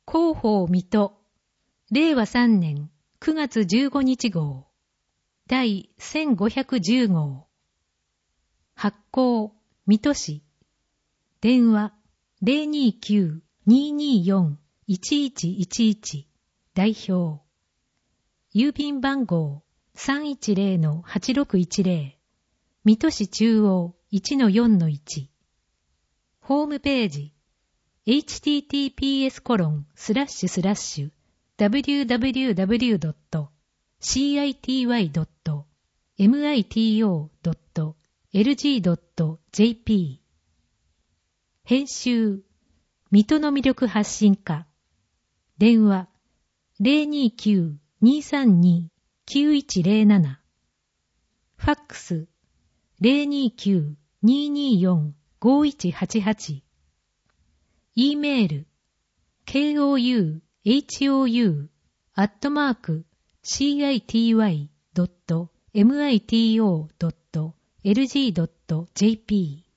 広報水戸令和3年9月15日号第1510号発行水戸市電話 029-224-1111 代表郵便番号 310-8610 水戸市中央 1-4-1 ホームページhttps://www.city.mito.lg.jp 編集水戸の魅力発信課電話 029-232-9107 ファックス 029-224-5188 E メール kouhou@city.mito.lg.jp